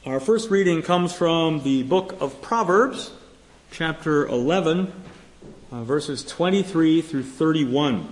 Our first reading comes from the book of Proverbs, chapter 11, verses 23 through 31.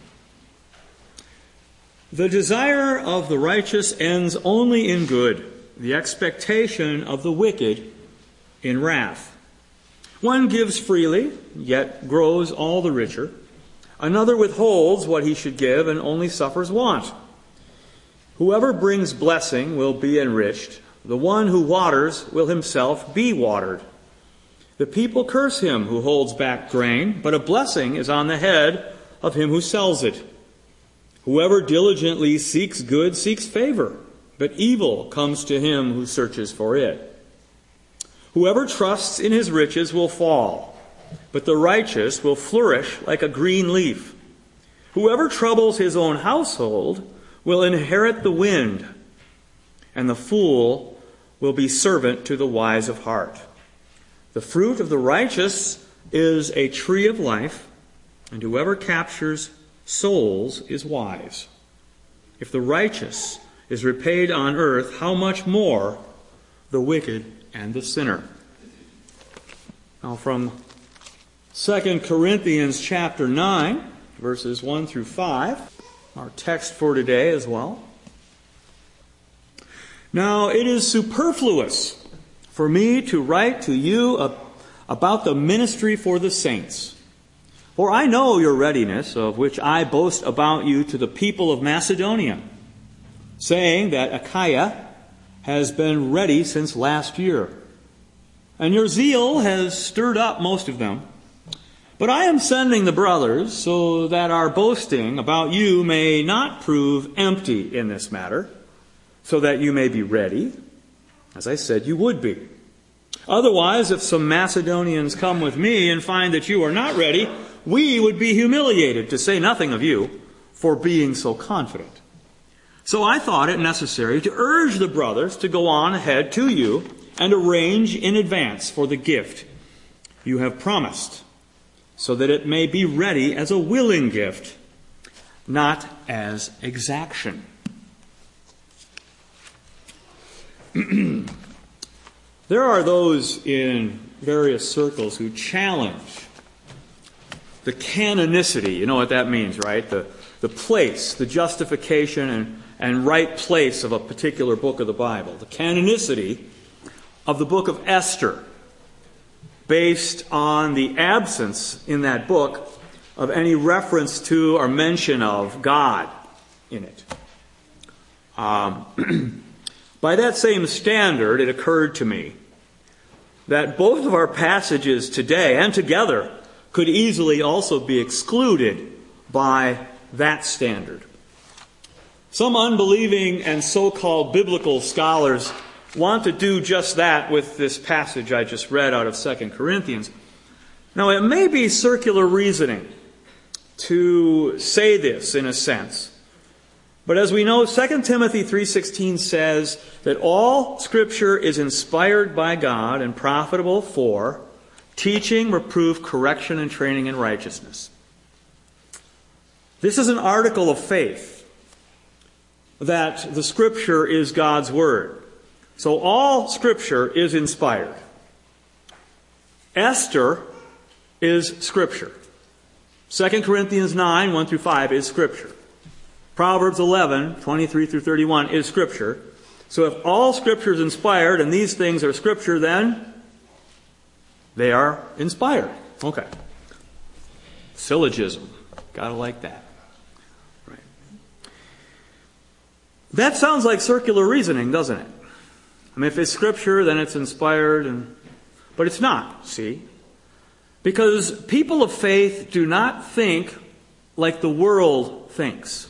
The desire of the righteous ends only in good, the expectation of the wicked in wrath. One gives freely, yet grows all the richer. Another withholds what he should give and only suffers want. Whoever brings blessing will be enriched. The one who waters will himself be watered. The people curse him who holds back grain, but a blessing is on the head of him who sells it. Whoever diligently seeks good seeks favor, but evil comes to him who searches for it. Whoever trusts in his riches will fall, but the righteous will flourish like a green leaf. Whoever troubles his own household will inherit the wind, and the fool will be servant to the wise of heart. The fruit of the righteous is a tree of life, and whoever captures souls is wise. If the righteous is repaid on earth, how much more the wicked and the sinner? Now from 2 Corinthians chapter 9, verses 1 through 5, our text for today as well. Now it is superfluous for me to write to you about the ministry for the saints. For I know your readiness, of which I boast about you to the people of Macedonia, saying that Achaia has been ready since last year, and your zeal has stirred up most of them. But I am sending the brothers so that our boasting about you may not prove empty in this matter, so that you may be ready, as I said you would be. Otherwise, if some Macedonians come with me and find that you are not ready, we would be humiliated, to say nothing of you, for being so confident. So I thought it necessary to urge the brothers to go on ahead to you and arrange in advance for the gift you have promised, so that it may be ready as a willing gift, not as exaction. There are those in various circles who challenge the canonicity. You know what that means, right? The place, the justification and right place of a particular book of the Bible. The canonicity of the book of Esther, based on the absence in that book of any reference to or mention of God in it. By that same standard, it occurred to me that both of our passages today and together could easily also be excluded by that standard. Some unbelieving and so-called biblical scholars want to do just that with this passage I just read out of 2 Corinthians. Now, it may be circular reasoning to say this in a sense. But as we know, 2 Timothy 3:16 says that all Scripture is inspired by God and profitable for teaching, reproof, correction, and training in righteousness. This is an article of faith, that the Scripture is God's Word. So all Scripture is inspired. Esther is Scripture. 2 Corinthians 9, 1 through 5 is Scripture. Proverbs 11, 23 through 31 is Scripture. So if all Scripture is inspired and these things are Scripture, then they are inspired. Okay. Syllogism. Gotta like that. Right. That sounds like circular reasoning, doesn't it? I mean, if it's Scripture, then it's inspired, but it's not, see? Because people of faith do not think like the world thinks.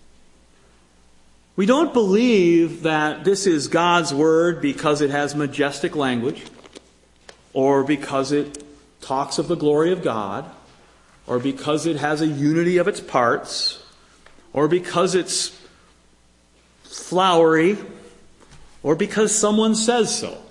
We don't believe that this is God's Word because it has majestic language, or because it talks of the glory of God, or because it has a unity of its parts, or because it's flowery, or because someone says so.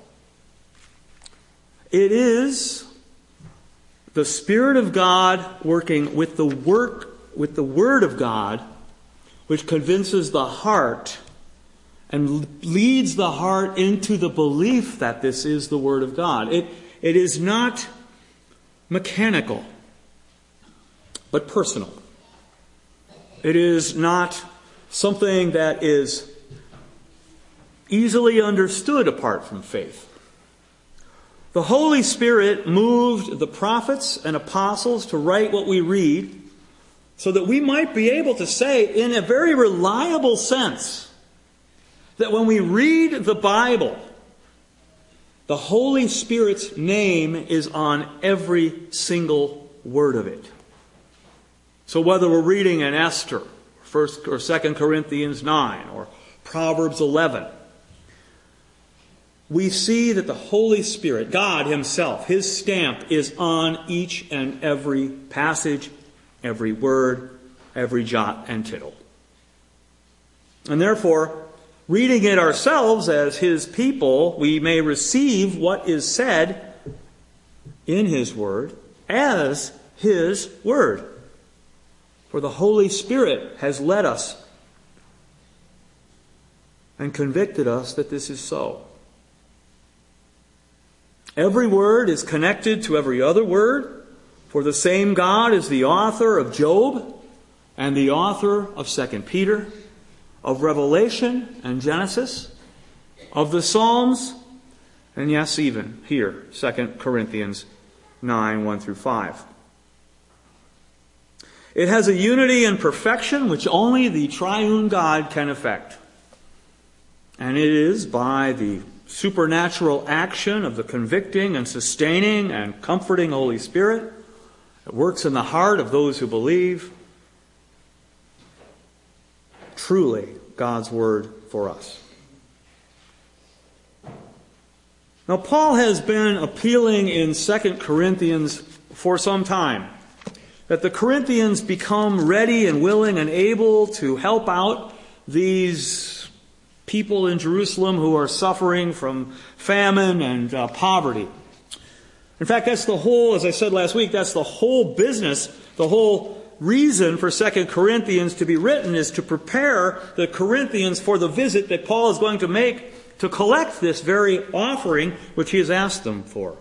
It is the Spirit of God working with the Word of God, which convinces the heart and leads the heart into the belief that this is the Word of God. It is not mechanical, but personal. It is not something that is easily understood apart from faith. The Holy Spirit moved the prophets and apostles to write what we read so that we might be able to say in a very reliable sense that when we read the Bible, the Holy Spirit's name is on every single word of it. So whether we're reading in Esther, 1st or 2nd Corinthians 9, or Proverbs 11, we see that the Holy Spirit, God Himself, His stamp is on each and every passage, every word, every jot and tittle. And therefore, reading it ourselves as His people, we may receive what is said in His Word as His Word. For the Holy Spirit has led us and convicted us that this is so. Every word is connected to every other word, for the same God is the author of Job and the author of 2 Peter, of Revelation and Genesis, of the Psalms, and yes, even here, 2 Corinthians 9, 1 through 5. It has a unity and perfection which only the triune God can effect. And it is by the supernatural action of the convicting and sustaining and comforting Holy Spirit that works in the heart of those who believe, truly God's Word for us. Now, Paul has been appealing in 2 Corinthians for some time that the Corinthians become ready and willing and able to help out these people in Jerusalem who are suffering from famine and poverty. In fact, that's the whole, as I said last week, that's the whole business, the whole reason for 2 Corinthians to be written is to prepare the Corinthians for the visit that Paul is going to make to collect this very offering which he has asked them for.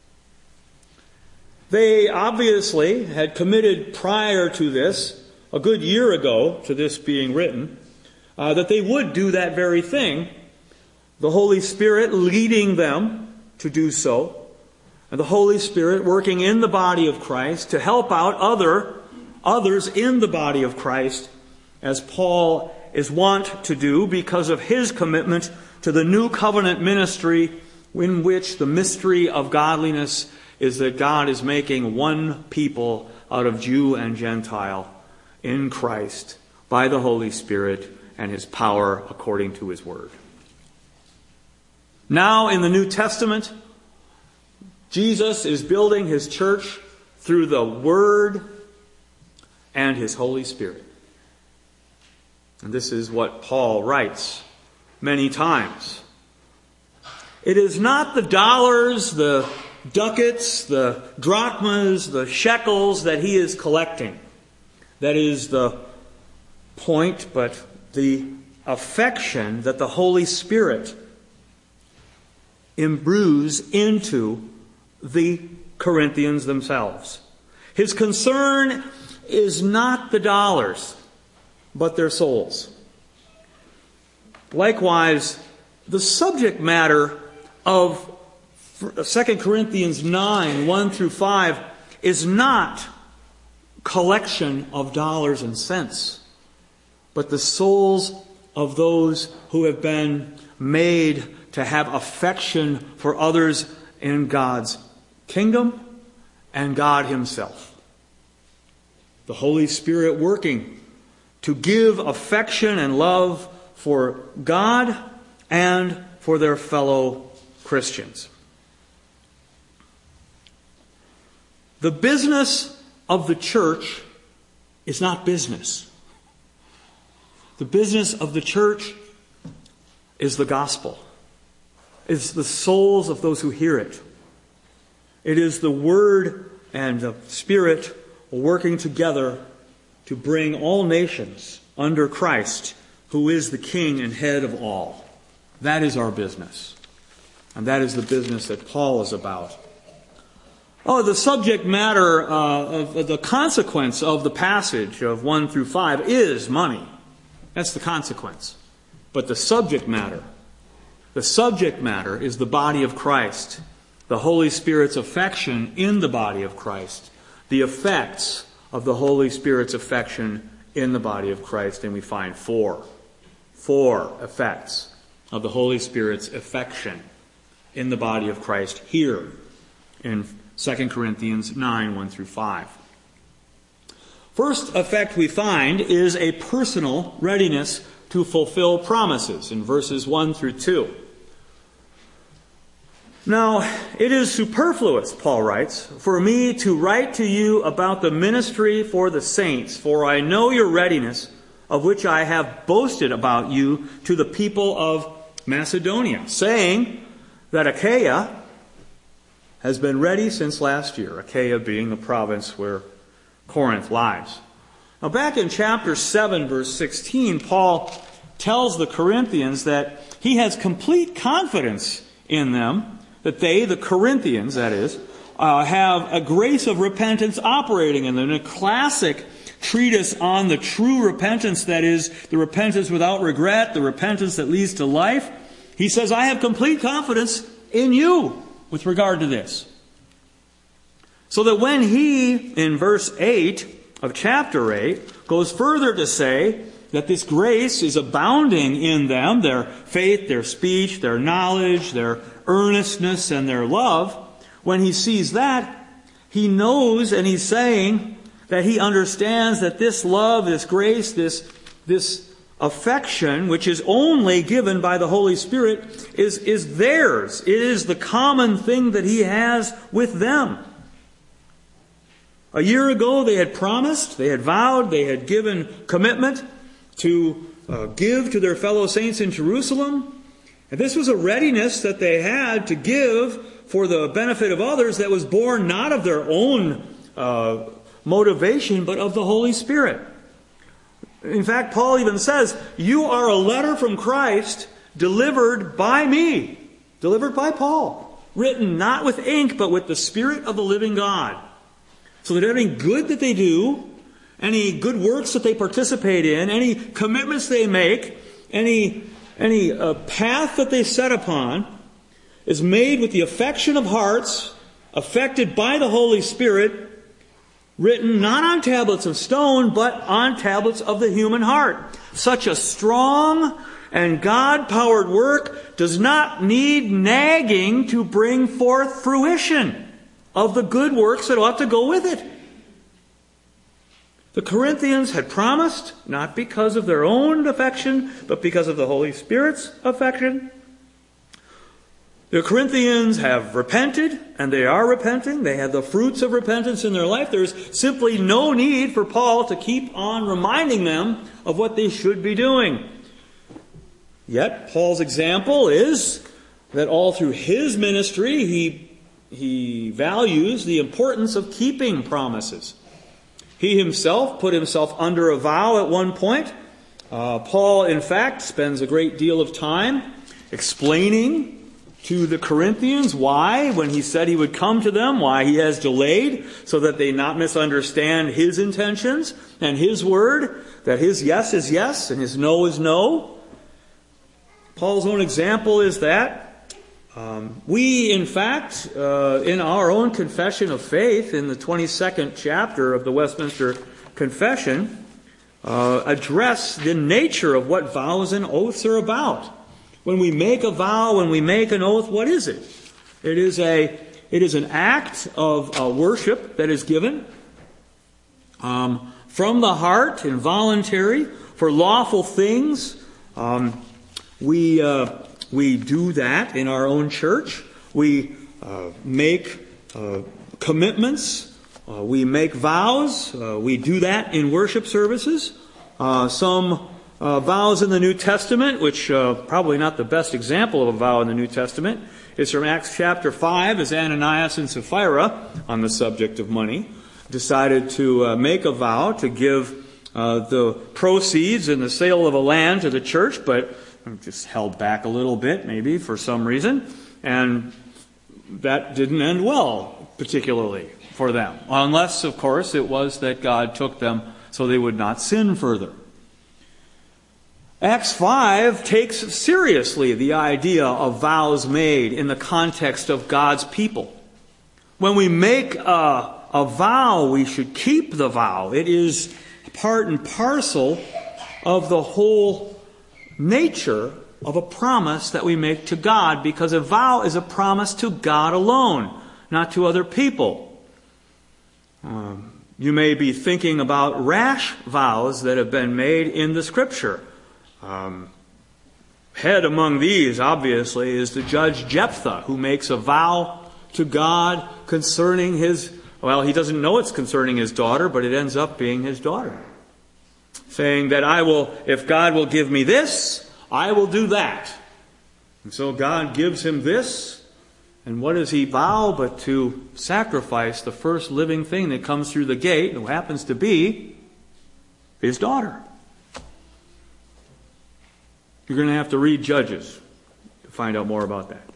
They obviously had committed prior to this, a good year ago to this being written, that they would do that very thing, the Holy Spirit leading them to do so, and the Holy Spirit working in the body of Christ to help out others in the body of Christ, as Paul is wont to do because of his commitment to the new covenant ministry in which the mystery of godliness is that God is making one people out of Jew and Gentile in Christ by the Holy Spirit and His power according to His Word. Now in the New Testament, Jesus is building His church through the Word and His Holy Spirit. And this is what Paul writes many times. It is not the dollars, the ducats, the drachmas, the shekels that he is collecting that is the point, but the affection that the Holy Spirit imbues into the Corinthians themselves. His concern is not the dollars, but their souls. Likewise, the subject matter of 2 Corinthians 9, 1 through 5 is not collection of dollars and cents, but the souls of those who have been made to have affection for others in God's kingdom and God Himself. The Holy Spirit working to give affection and love for God and for their fellow Christians. The business of the church is not business. The business of the church is the gospel. It's the souls of those who hear it. It is the Word and the Spirit working together to bring all nations under Christ who is the King and head of all. That is our business. And that is the business that Paul is about. The subject matter of the consequence of the passage of 1 through 5 is money. That's the consequence. But the subject matter is the body of Christ, the Holy Spirit's affection in the body of Christ, the effects of the Holy Spirit's affection in the body of Christ. And we find four effects of the Holy Spirit's affection in the body of Christ here in 2 Corinthians 9, 1 through 5. First effect we find is a personal readiness to fulfill promises in verses 1 through 2. Now, it is superfluous, Paul writes, for me to write to you about the ministry for the saints, for I know your readiness, of which I have boasted about you to the people of Macedonia, saying that Achaia has been ready since last year, Achaia being the province where Corinth lies. Now, back in chapter 7, verse 16, Paul tells the Corinthians that he has complete confidence in them, that they, the Corinthians, that is, have a grace of repentance operating in them. In a classic treatise on the true repentance, that is, the repentance without regret, the repentance that leads to life, he says, I have complete confidence in you with regard to this. So that when he, in verse 8 of chapter 8, goes further to say that this grace is abounding in them, their faith, their speech, their knowledge, their earnestness, and their love, when he sees that, he knows, and he's saying that he understands that this love, this grace, this affection, which is only given by the Holy Spirit, is theirs. It is the common thing that he has with them. A year ago, they had promised, they had vowed, they had given commitment to give to their fellow saints in Jerusalem. And this was a readiness that they had to give for the benefit of others that was born not of their own motivation, but of the Holy Spirit. In fact, Paul even says, you are a letter from Christ delivered by me, delivered by Paul, written not with ink, but with the Spirit of the living God. So that any good that they do, any good works that they participate in, any commitments they make, any path that they set upon, is made with the affection of hearts, affected by the Holy Spirit, written not on tablets of stone, but on tablets of the human heart. Such a strong and God-powered work does not need nagging to bring forth fruition of the good works that ought to go with it. The Corinthians had promised, not because of their own affection, but because of the Holy Spirit's affection. The Corinthians have repented, and they are repenting. They have the fruits of repentance in their life. There's simply no need for Paul to keep on reminding them of what they should be doing. Yet, Paul's example is that all through his ministry, he values the importance of keeping promises. He himself put himself under a vow at one point. Paul, in fact, spends a great deal of time explaining to the Corinthians why, when he said he would come to them, why he has delayed, so that they not misunderstand his intentions and his word, that his yes is yes and his no is no. Paul's own example is that we, in fact, in our own confession of faith, in the 22nd chapter of the Westminster Confession, address the nature of what vows and oaths are about. When we make a vow, when we make an oath, what is it? It is an act of worship that is given from the heart, involuntary, for lawful things. We do that in our own church. We make commitments. We make vows. We do that in worship services. Some vows in the New Testament, which probably not the best example of a vow in the New Testament, is from Acts chapter 5, as Ananias and Sapphira, on the subject of money, decided to make a vow to give the proceeds in the sale of a land to the church, but just held back a little bit, maybe, for some reason. And that didn't end well, particularly for them. Unless, of course, it was that God took them so they would not sin further. Acts 5 takes seriously the idea of vows made in the context of God's people. When we make a vow, we should keep the vow. It is part and parcel of the whole nature of a promise that we make to God, because a vow is a promise to God alone, not to other people. You may be thinking about rash vows that have been made in the Scripture. Head among these, obviously, is the judge Jephthah, who makes a vow to God concerning his, well, he doesn't know it's concerning his daughter, but it ends up being his daughter. Saying that if God will give me this, I will do that. And so God gives him this, and what does he vow but to sacrifice the first living thing that comes through the gate, who happens to be his daughter. You're going to have to read Judges to find out more about that.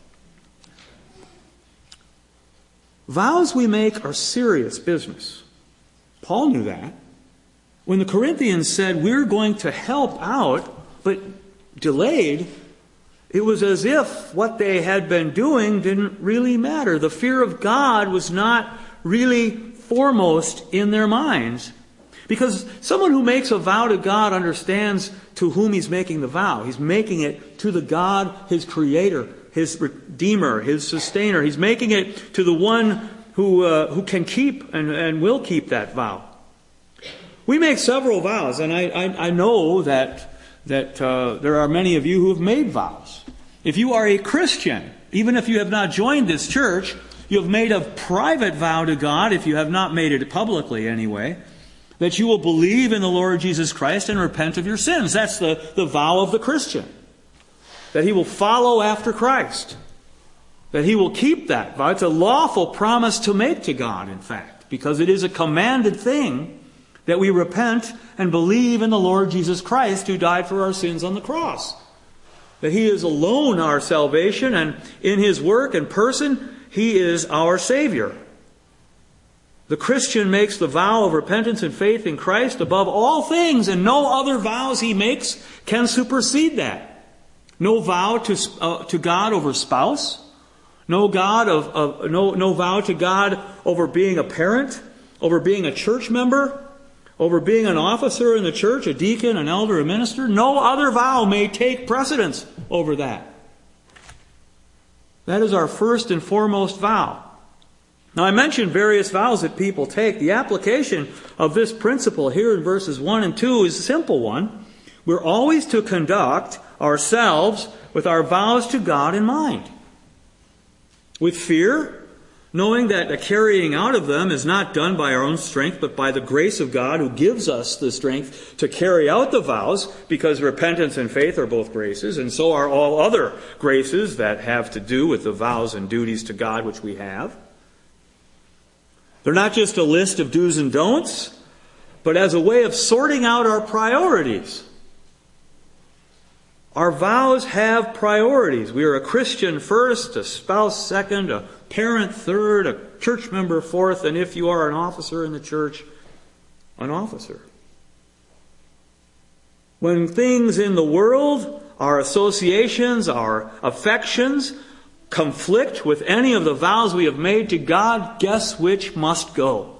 Vows we make are serious business. Paul knew that. When the Corinthians said, we're going to help out, but delayed, it was as if what they had been doing didn't really matter. The fear of God was not really foremost in their minds. Because someone who makes a vow to God understands to whom he's making the vow. He's making it to the God, his Creator, his Redeemer, his Sustainer. He's making it to the one who can keep and will keep that vow. We make several vows, and I know that there are many of you who have made vows. If you are a Christian, even if you have not joined this church, you have made a private vow to God, if you have not made it publicly anyway, that you will believe in the Lord Jesus Christ and repent of your sins. That's the vow of the Christian. That he will follow after Christ. That he will keep that vow. It's a lawful promise to make to God, in fact, because it is a commanded thing that we repent and believe in the Lord Jesus Christ, who died for our sins on the cross. That he is alone our salvation, and in his work and person, he is our Savior. The Christian makes the vow of repentance and faith in Christ above all things, and no other vows he makes can supersede that. No vow to God over spouse, no vow to God over being a parent, over being a church member, over being an officer in the church, a deacon, an elder, a minister. No other vow may take precedence over that. That is our first and foremost vow. Now, I mentioned various vows that people take. The application of this principle here in verses 1 and 2 is a simple one. We're always to conduct ourselves with our vows to God in mind. With fear, knowing that the carrying out of them is not done by our own strength, but by the grace of God, who gives us the strength to carry out the vows, because repentance and faith are both graces, and so are all other graces that have to do with the vows and duties to God which we have. They're not just a list of do's and don'ts, but as a way of sorting out our priorities. Our vows have priorities. We are a Christian first, a spouse second, a parent third, a church member fourth, and if you are an officer in the church, an officer. When things in the world, our associations, our affections, conflict with any of the vows we have made to God, guess which must go?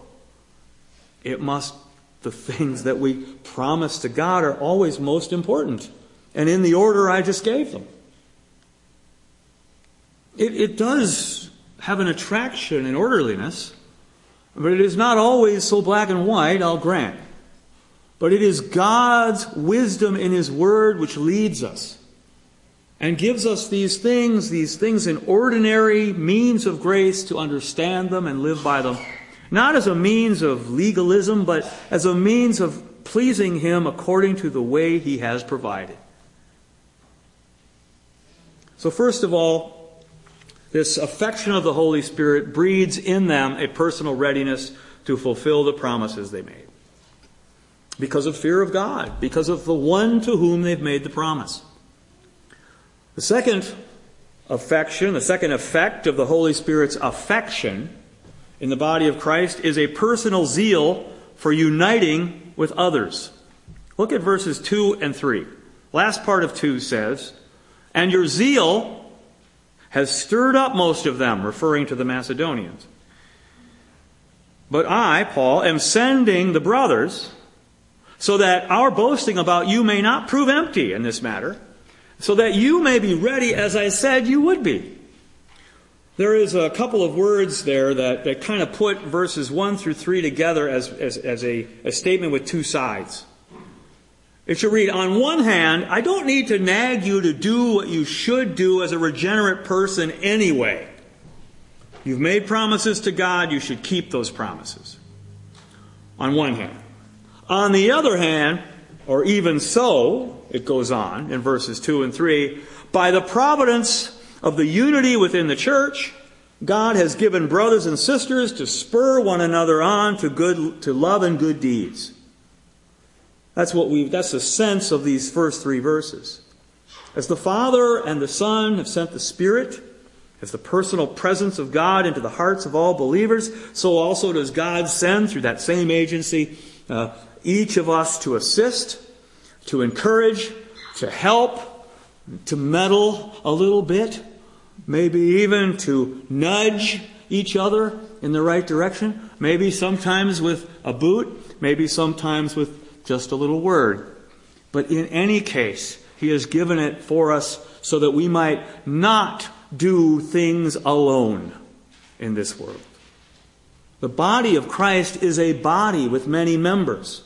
The things that we promise to God are always most important, and in the order I just gave them. It does have an attraction and orderliness, but it is not always so black and white, I'll grant. But it is God's wisdom in His Word which leads us and gives us these things in ordinary means of grace to understand them and live by them. Not as a means of legalism, but as a means of pleasing Him according to the way He has provided. So first of all, this affection of the Holy Spirit breeds in them a personal readiness to fulfill the promises they made. because of fear of God, because of the one to whom they've made the promise. The second affection, the second effect of the Holy Spirit's affection in the body of Christ is a personal zeal for uniting with others. Look at verses 2 and 3. Last part of 2 says, "And your zeal has stirred up most of them," referring to the Macedonians. "But I, Paul, am sending the brothers so that our boasting about you may not prove empty in this matter, so that you may be ready as I said you would be." There is a couple of words there that kind of put verses 1 through 3 together as a statement with two sides. It should read, on one hand, I don't need to nag you to do what you should do as a regenerate person anyway. You've made promises to God, you should keep those promises. On one hand. On the other hand, or even so, it goes on in verses 2 and 3, by the providence of the unity within the church, God has given brothers and sisters to spur one another on to love and good deeds. That's the sense of these first three verses. As the Father and the Son have sent the Spirit as the personal presence of God into the hearts of all believers, so also does God send through that same agency each of us to assist, to encourage, to help, to meddle a little bit, maybe even to nudge each other in the right direction, maybe sometimes with a boot, maybe sometimes with just a little word. But in any case, He has given it for us so that we might not do things alone in this world. The body of Christ is a body with many members.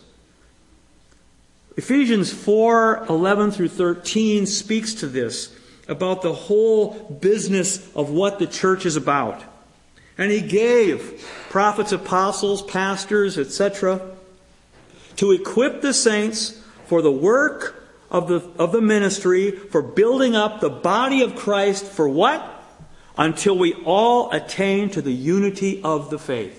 Ephesians 4:11 through 13 speaks to this, about the whole business of what the church is about. And He gave prophets, apostles, pastors, etc., to equip the saints for the work of the ministry, for building up the body of Christ, for what? Until we all attain to the unity of the faith.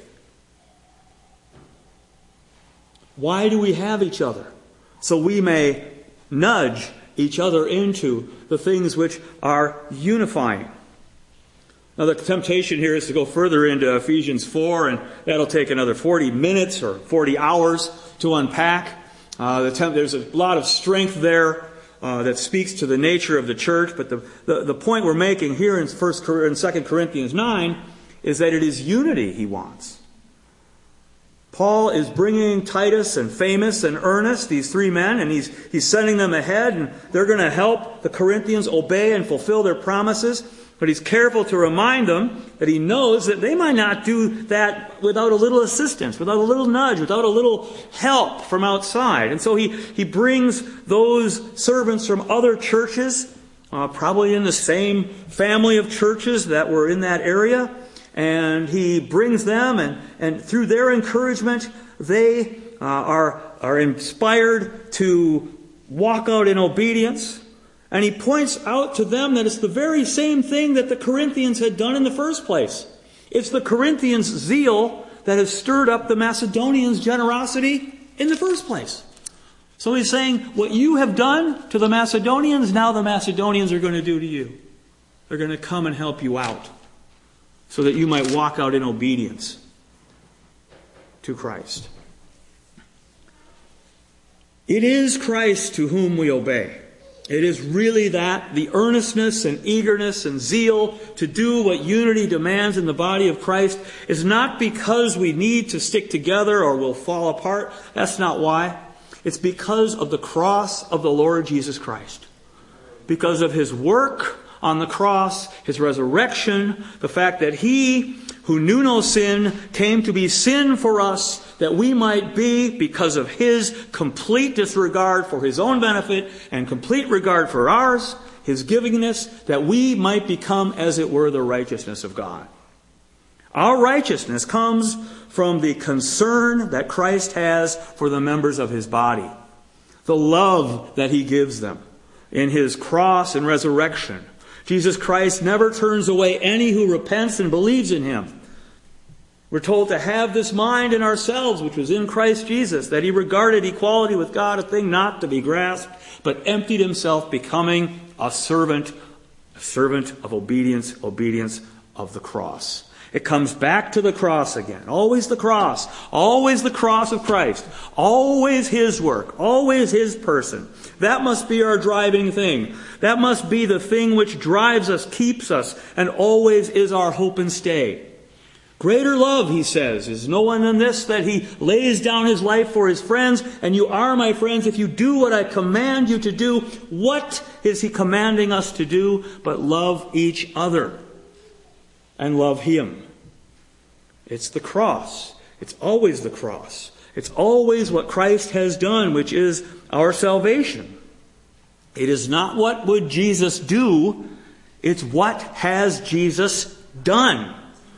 Why do we have each other? So we may nudge each other into the things which are unifying. Now the temptation here is to go further into Ephesians 4, and that'll take another 40 minutes or 40 hours to unpack. There's a lot of strength there that speaks to the nature of the church, but the point we're making here in 2 Corinthians 9 is that it is unity He wants. Paul is bringing Titus and Phaemus and Ernest, these three men, and he's sending them ahead, and they're going to help the Corinthians obey and fulfill their promises. But he's careful to remind them that he knows that they might not do that without a little assistance, without a little nudge, without a little help from outside. And so he brings those servants from other churches, probably in the same family of churches that were in that area, and he brings them, and through their encouragement, they are inspired to walk out in obedience. And he points out to them that it's the very same thing that the Corinthians had done in the first place. It's the Corinthians' zeal that has stirred up the Macedonians' generosity in the first place. So he's saying, what you have done to the Macedonians, now the Macedonians are going to do to you. They're going to come and help you out, so that you might walk out in obedience to Christ. It is Christ to whom we obey. It is really that, the earnestness and eagerness and zeal to do what unity demands in the body of Christ is not because we need to stick together or we'll fall apart. That's not why. It's because of the cross of the Lord Jesus Christ. Because of His work on the cross, His resurrection, the fact that He, who knew no sin, came to be sin for us, that we might be, because of His complete disregard for His own benefit and complete regard for ours, His givingness, that we might become, as it were, the righteousness of God. Our righteousness comes from the concern that Christ has for the members of His body, the love that He gives them in His cross and resurrection. Jesus Christ never turns away any who repents and believes in Him. We're told to have this mind in ourselves, which was in Christ Jesus, that he regarded equality with God a thing not to be grasped, but emptied himself, becoming a servant of obedience of the cross. It comes back to the cross again. Always the cross of Christ. Always his work. Always his person. That must be our driving thing. That must be the thing which drives us, keeps us, and always is our hope and stay. Greater love, he says, is no one than this, that he lays down his life for his friends. And you are my friends if you do what I command you to do. What is he commanding us to do but love each other and love him? It's the cross. It's always the cross. It's always what Christ has done, which is our salvation. It is not what would Jesus do. It's what has Jesus done.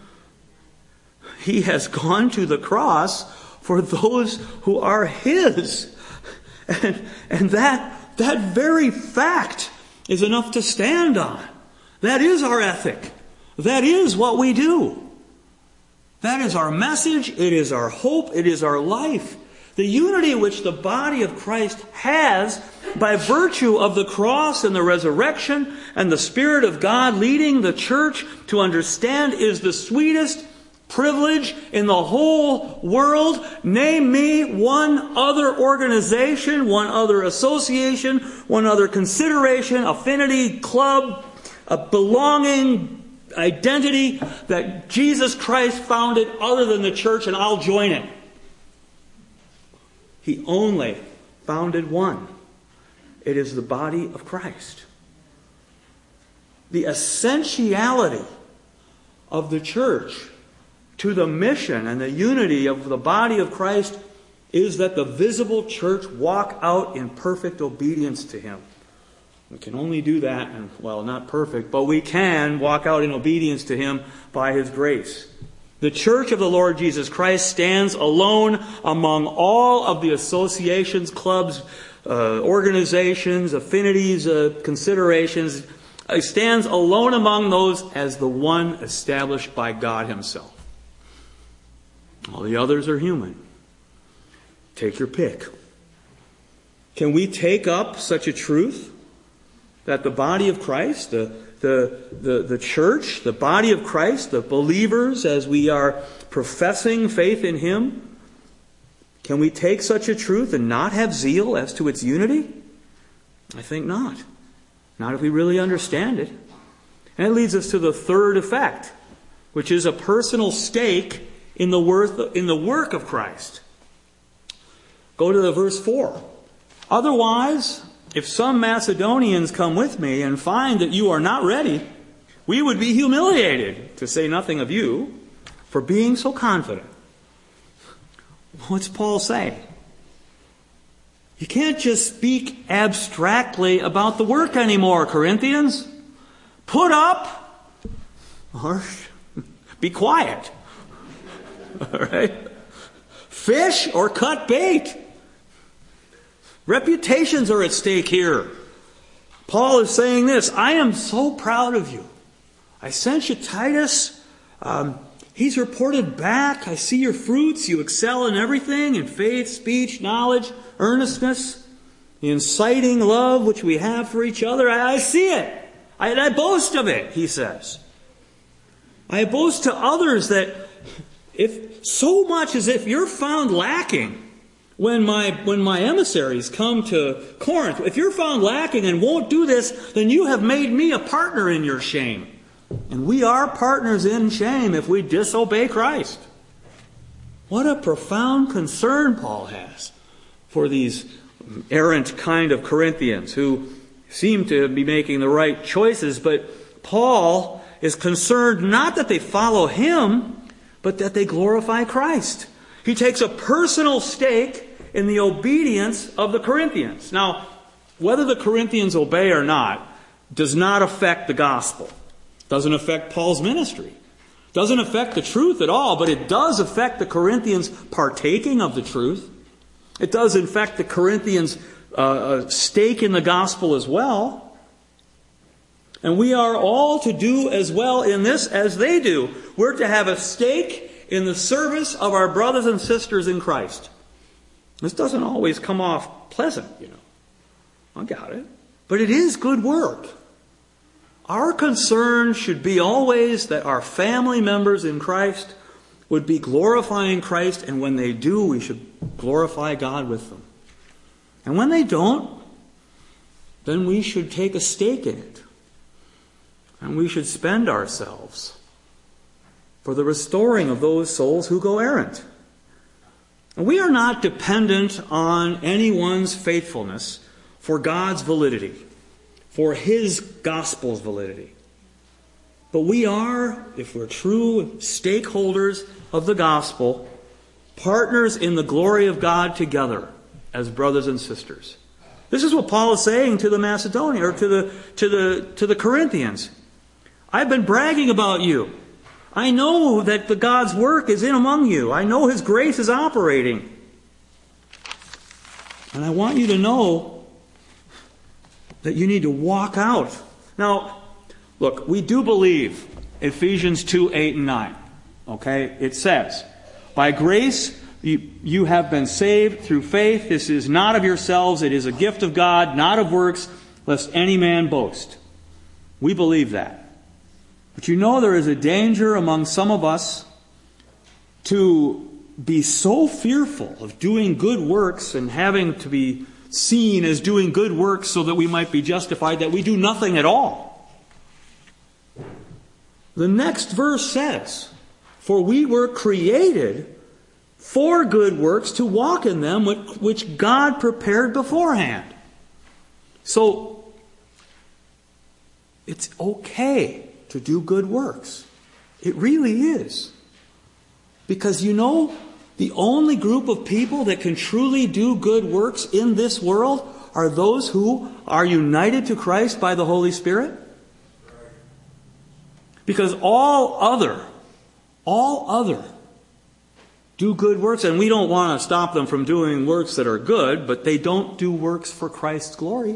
He has gone to the cross for those who are his. And that very fact is enough to stand on. That is our ethic. That is what we do. That is our message. It is our hope. It is our life. The unity which the body of Christ has by virtue of the cross and the resurrection and the Spirit of God leading the church to understand is the sweetest privilege in the whole world. Name me one other organization, one other association, one other consideration, affinity, club, a belonging, identity that Jesus Christ founded other than the church, and I'll join it. He only founded one. It is the body of Christ. The essentiality of the church to the mission and the unity of the body of Christ is that the visible church walk out in perfect obedience to him. We can only do that, and well, not perfect, but we can walk out in obedience to him by his grace. The church of the Lord Jesus Christ stands alone among all of the associations, clubs, organizations, affinities, considerations. It stands alone among those as the one established by God himself. All the others are human. Take your pick. Can we take up such a truth that the body of Christ, the church, the body of Christ, the believers, as we are professing faith in him, can we take such a truth and not have zeal as to its unity? I think not. Not if we really understand it. And it leads us to the third effect, which is a personal stake in the work of Christ. Go to verse 4. Otherwise, if some Macedonians come with me and find that you are not ready, we would be humiliated, to say nothing of you, for being so confident. What's Paul saying? You can't just speak abstractly about the work anymore, Corinthians. Put up or be quiet. All right? Fish or cut bait. Reputations are at stake here. Paul is saying this: I am so proud of you. I sent you Titus. He's reported back. I see your fruits. You excel in everything, in faith, speech, knowledge, earnestness, the inciting love which we have for each other. I see it. I boast of it, he says. I boast to others that if so much as if you're found lacking when my emissaries come to Corinth, if you're found lacking and won't do this, then you have made me a partner in your shame. And we are partners in shame if we disobey Christ. What a profound concern Paul has for these errant kind of Corinthians who seem to be making the right choices, but Paul is concerned not that they follow him, but that they glorify Christ. He takes a personal stake in the obedience of the Corinthians. Now, whether the Corinthians obey or not does not affect the gospel. Doesn't affect Paul's ministry. Doesn't affect the truth at all, but it does affect the Corinthians partaking of the truth. It does affect the Corinthians' stake in the gospel as well. And we are all to do as well in this as they do. We're to have a stake in the service of our brothers and sisters in Christ. This doesn't always come off pleasant, I got it. But it is good work. Our concern should be always that our family members in Christ would be glorifying Christ, and when they do, we should glorify God with them. And when they don't, then we should take a stake in it. And we should spend ourselves for the restoring of those souls who go errant. And we are not dependent on anyone's faithfulness for God's validity, for His gospel's validity. But we are, if we're true stakeholders of the gospel, partners in the glory of God together as brothers and sisters. This is what Paul is saying to the Macedonians, or to the Corinthians. I've been bragging about you. I know that the God's work is in among you. I know His grace is operating. And I want you to know that you need to walk out. Now, look, we do believe Ephesians 2, 8 and 9. Okay? It says, by grace you have been saved through faith. This is not of yourselves. It is a gift of God, not of works, lest any man boast. We believe that. But there is a danger among some of us to be so fearful of doing good works and having to be seen as doing good works so that we might be justified that we do nothing at all. The next verse says, for we were created for good works to walk in them, which God prepared beforehand. So, it's okay to do good works. It really is. Because the only group of people that can truly do good works in this world are those who are united to Christ by the Holy Spirit. Because all other do good works, and we don't want to stop them from doing works that are good, but they don't do works for Christ's glory.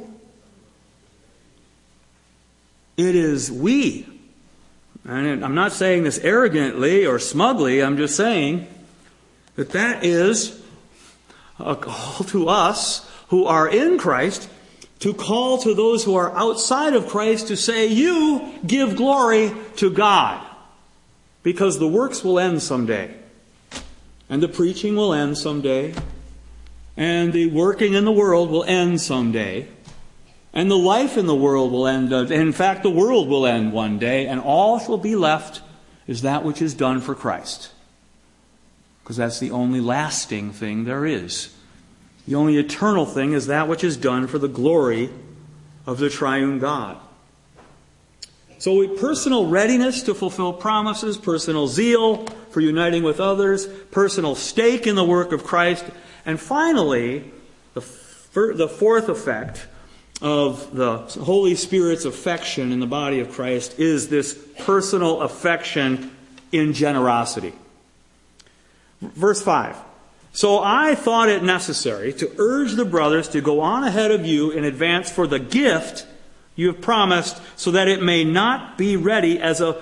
It is we, and I'm not saying this arrogantly or smugly, I'm just saying that is a call to us who are in Christ to call to those who are outside of Christ to say, you give glory to God. Because the works will end someday. And the preaching will end someday. And the working in the world will end someday. And the life in the world will end. In fact, the world will end one day. And all shall be left is that which is done for Christ. Because that's the only lasting thing there is. The only eternal thing is that which is done for the glory of the triune God. So personal readiness to fulfill promises, personal zeal for uniting with others, personal stake in the work of Christ, and finally, the fourth effect of the Holy Spirit's affection in the body of Christ is this personal affection in generosity. Verse 5. So I thought it necessary to urge the brothers to go on ahead of you in advance for the gift you have promised, so that it may be ready as a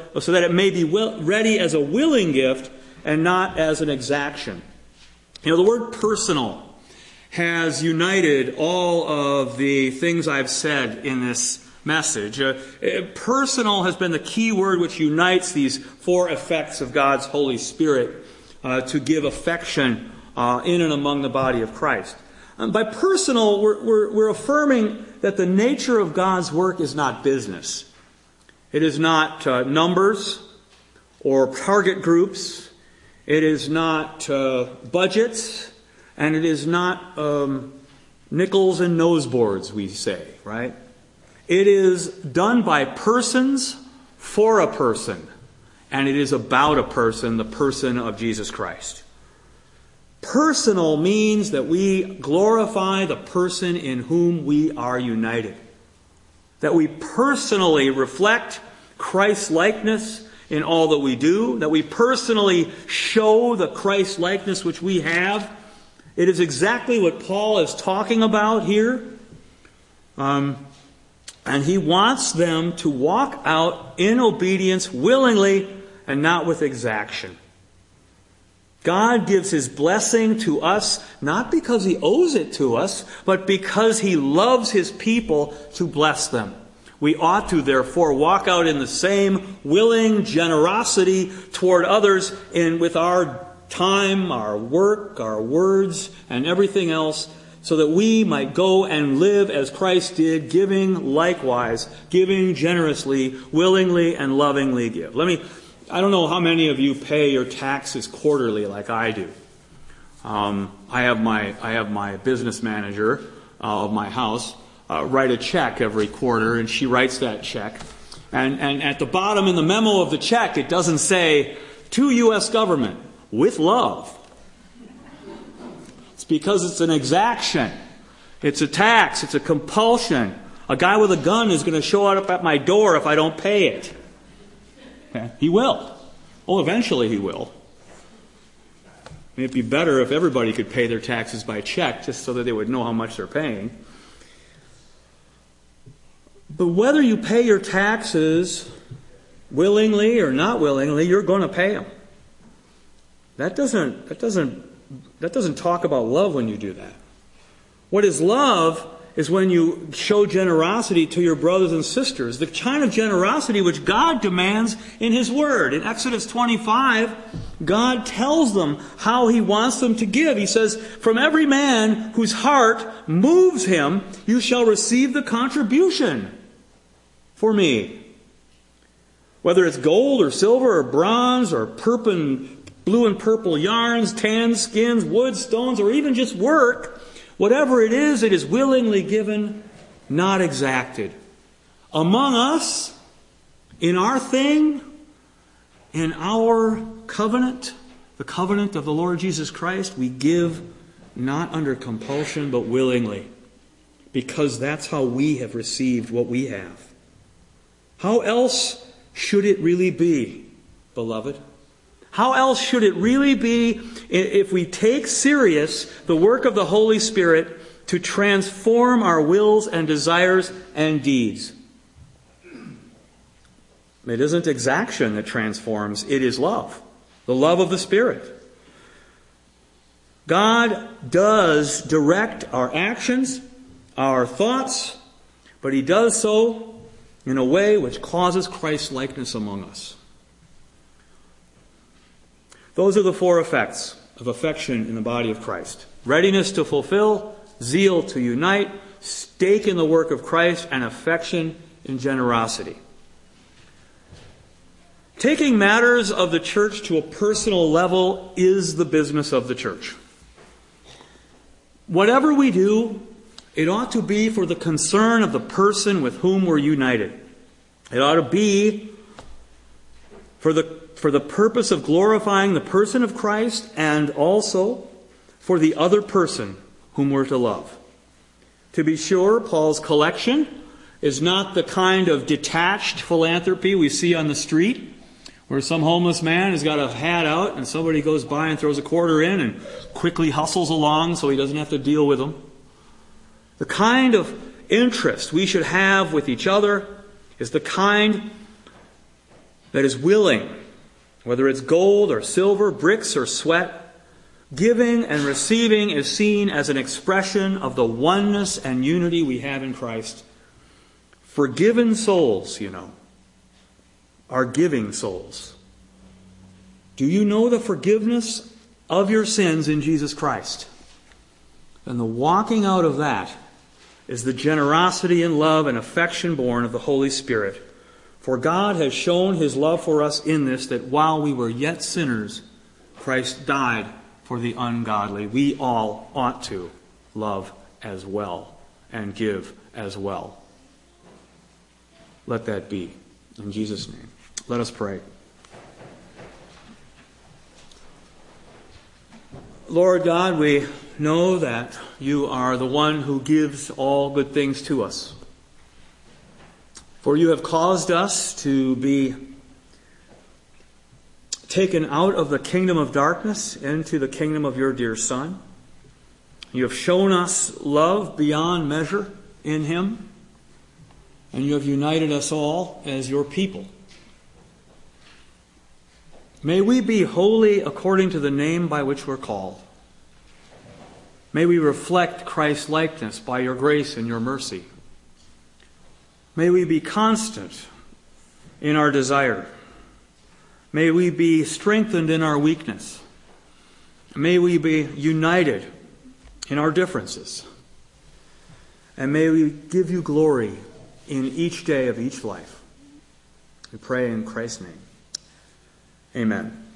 willing gift and not as an exaction. The word personal has united all of the things I've said in this message. Personal has been the key word which unites these four effects of God's Holy Spirit to give affection in and among the body of Christ. By personal, we're affirming that the nature of God's work is not business. It is not numbers or target groups. It is not budgets. And it is not nickels and noseboards, we say, right? It is done by persons for a person. And it is about a person, the person of Jesus Christ. Personal means that we glorify the person in whom we are united. That we personally reflect Christ's likeness in all that we do. That we personally show the Christ likeness which we have. It is exactly what Paul is talking about here. And he wants them to walk out in obedience willingly and not with exaction. God gives His blessing to us not because He owes it to us, but because He loves His people to bless them. We ought to, therefore, walk out in the same willing generosity toward others with our time, our work, our words, and everything else, so that we might go and live as Christ did, giving likewise, giving generously, willingly, and lovingly give. I don't know how many of you pay your taxes quarterly like I do. I have my business manager of my house write a check every quarter, and she writes that check. And at the bottom in the memo of the check, it doesn't say, "To U.S. government, with love." It's because it's an exaction. It's a tax. It's a compulsion. A guy with a gun is going to show up at my door if I don't pay it. Okay? He will. Oh, eventually he will. It'd be better if everybody could pay their taxes by check, just so that they would know how much they're paying. But whether you pay your taxes willingly or not willingly, you're going to pay them. That doesn't talk about love when you do that. What is love is when you show generosity to your brothers and sisters, the kind of generosity which God demands in His Word. In Exodus 25, God tells them how He wants them to give. He says, "From every man whose heart moves him, you shall receive the contribution for me." Whether it's gold or silver or bronze or blue and purple yarns, tan skins, wood, stones, or even just work, whatever it is willingly given, not exacted. Among us, in our thing, in our covenant, the covenant of the Lord Jesus Christ, we give not under compulsion, but willingly, because that's how we have received what we have. How else should it really be, beloved? How else should it really be if we take serious the work of the Holy Spirit to transform our wills and desires and deeds? It isn't exaction that transforms, it is love. The love of the Spirit. God does direct our actions, our thoughts, but He does so in a way which causes Christ's likeness among us. Those are the four effects of affection in the body of Christ. Readiness to fulfill, zeal to unite, stake in the work of Christ, and affection in generosity. Taking matters of the church to a personal level is the business of the church. Whatever we do, it ought to be for the concern of the person with whom we're united. It ought to be for the purpose of glorifying the person of Christ, and also for the other person whom we're to love. To be sure, Paul's collection is not the kind of detached philanthropy we see on the street, where some homeless man has got a hat out and somebody goes by and throws a quarter in and quickly hustles along so he doesn't have to deal with them. The kind of interest we should have with each other is the kind that is willing, whether it's gold or silver, bricks or sweat. Giving and receiving is seen as an expression of the oneness and unity we have in Christ. Forgiven souls, are giving souls. Do you know the forgiveness of your sins in Jesus Christ? And the walking out of that is the generosity and love and affection born of the Holy Spirit. For God has shown His love for us in this, that while we were yet sinners, Christ died for the ungodly. We all ought to love as well and give as well. Let that be. In Jesus' name. Let us pray. Lord God, we know that You are the one who gives all good things to us. For You have caused us to be taken out of the kingdom of darkness into the kingdom of Your dear Son. You have shown us love beyond measure in Him, and You have united us all as Your people. May we be holy according to the name by which we're called. May we reflect Christ's likeness by your grace and your mercy. May we be constant in our desire. May we be strengthened in our weakness. May we be united in our differences. And may we give you glory in each day of each life. We pray in Christ's name. Amen.